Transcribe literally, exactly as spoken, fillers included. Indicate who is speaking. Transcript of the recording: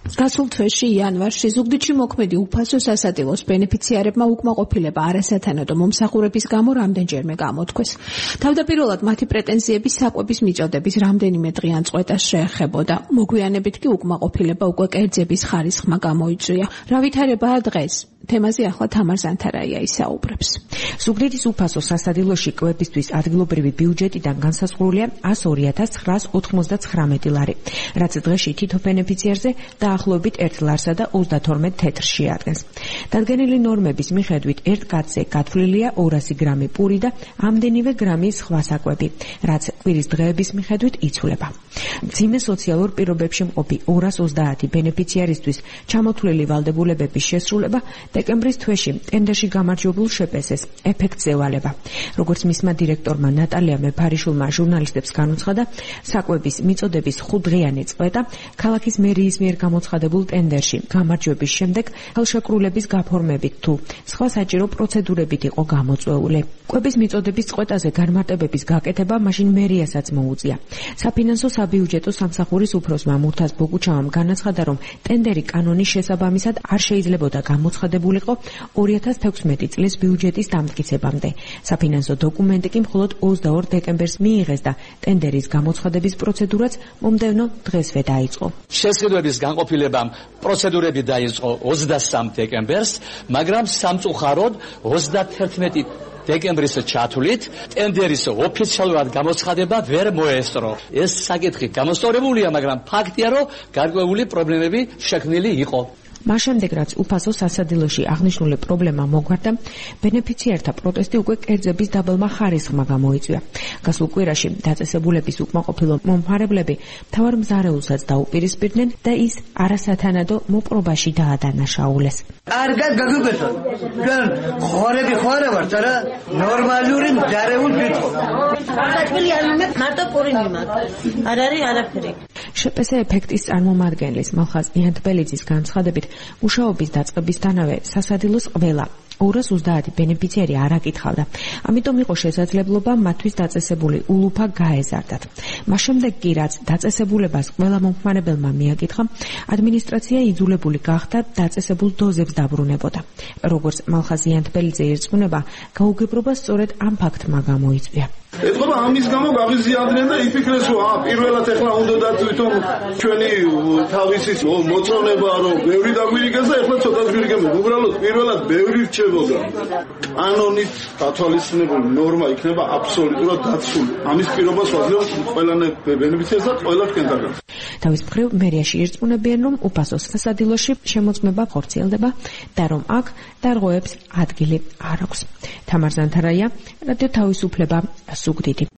Speaker 1: გასულ თვეში იანვარში ზუგდიდში მოქმედი უფასო სასადილოს ბენეფიციარებმა უკმაყოფილება არასათანადო მომსახურების გამო რამდენჯერმე გამოთქვეს. თავდაპირველად მათი პრეტენზიები საკვების მიწოდების რამდენიმე დღიან წყვეტას შეეხებოდა. მოგვიანებით კი უკმაყოფილება უკვე კერძების ხარისხმა გამოიწვია. რა ვითარებაა დღეს? თემაზე ახლა თამარ ზანთარაია ისაუბრებს.
Speaker 2: ზუგდიდის უფასო სასადილოში კვებისთვის ადგილობრივი ბიუჯეტიდან განსაზღვრულია ას ორი ათას ცხრაას ოთხმოცდათხრამეტი ლარი, რაც დღეში თითო ბენეფიციარზე დაახლოებით ერთ ლარსა და ოცდათორმეტ თეთრს შეადგენს. დადგენილი ნორმების მიხედვით ერთ კაცზე გათვლილია ორასი გრამი პური და ამდენივე გრამი სხვა საკვები, რაც კვირის დღეების მიხედვით იცვლება. მძიმე სოციალურ პირობებში მყოფი ორას ოცდაათი ბენეფიციარისთვის ჩამოთვლილი ვალდებულებების შესრულება დეკემბრის თვეში ტენდერში გამარჯვებულ შეპესეს ეფექტზე ვალება. როგორც მისმა დირექტორმა ნატალია მეფარიშვილმა ჟურნალისტებს განუცხადა, საკვების მიწოდების ხუთდღიანი წყვეტა ქალაქის მერიის მიერ გამოცხადებულ ტენდერში გამარჯვების შემდეგ ხელშეკრულების გაფორმებით თუ სხვა საჭირო პროცედურებით იყო გამოწვეული. კვების მიწოდების წყვეტაზე განმარტებების გაკეთება მაშინ მერიასაც მოუწია. საფინანსო საბიუჯეტო სამსახურის უფროსმა მურთაზ ბოგუჩავამ განაცხადა, რომ ტენდერი კანონის შესაბამისად არ შეიძლებოდა გამოცხადებულიყო ორი ათას თექვსმეტი წლის ბიუჯეტის დამტკიცებამდე. საფინანსო დოკუმენტი კი მხოლოდ ოცდაორ დეკემბერს მიიღეს და ტენდერის გამოცხადების პროცედურაც მომდევნო დღესვე დაიწყო.
Speaker 3: შესრულების განყოფილებამ პროცედურები დაიწყო ოცდასამ დეკემბერს, მაგრამ სამწუხაროდ ოცდათერთმეტი დეკემბრის ჩათვლით ტენდერის ოფიციალურად გამოცხადება ვერ მოესწრო. ეს საკითხი გამოსწორებულია, მაგრამ ფაქტია, რომ გარკვეული პრობლემები შექმნილი იყო.
Speaker 2: მას შემდეგ, რაც უფასო სასადილოში აღნიშნული პრობლემა მოგვარდა, ბენეფიციართა პროტესტი უკვე კერძების დაბალმა ხარისხმა გამოიწვია. გასულ კვირაში დაწესებულების უკმაყოფილო მომხმარებლები მთავარ მზარეულსაც დაუპირისპირდნენ და ის არასათანადო მოპყრობაში დაადანაშაულეს.
Speaker 4: კარგად გაგიგეცო. ჩვენ ხორები ხორე ვართ, არა ნორმალური მზარეულ ვიტყო. საჭმელი არ მომეთ მარტო პური მიმართ. არ არის არაფერი.
Speaker 2: შეპესე ეფექტის წარმომადგენლის მალხაზ იანთბელიძის განცხადებით, მუშაობის დაწყებისთანავე სასადილოს ყველა ორას ოცდაათი ბენეფიციარი არ აკითხავდა. ამიტომ იყო შესაძლებლობა მათთვის დაწესებული ულუფა გაეზარდათ. მას შემდეგ კი, რაც დაწესებულებას ყველა მომხმარებელმა მიაკითხა, ადმინისტრაცია იძულებული გახდა დაწესებულ დოზებს დაბრუნებოდა. როგორც მალხაზ იანთბელიძე ირწმუნება, გაუგებრობა სწორედ ამ ფაქტმა გამოიწვია.
Speaker 5: ეთქობა ამის გამო გაღიზიანდნენ და იფიქრეს, რომ აა პირველად ეხლა უნდა დათვითონ ჩვენი თავისი მოწონება, რომ ბევრი დაგვირიგეს და ეხლა ცოტა გვირიგებთ. უბრალოდ პირველად ბევრი რჩებოდა. კანონით გათვალისწინებული ნორმა იქნება აბსოლუტურად დაცული. ამის პირობას ვაძლევთ ყველანაირ ბენეფიციარს და ყველა თქვენთაგან.
Speaker 2: თავის მხრივ მერიაში ირწმუნებიან, რომ უფასო სასადილოში შემოწმება ხორციელდება და რომ აქ დარღვევებს ადგილი არ აქვს. თამარ ზანთარაია, რადიო თავისუფლება, ზუგდიდი.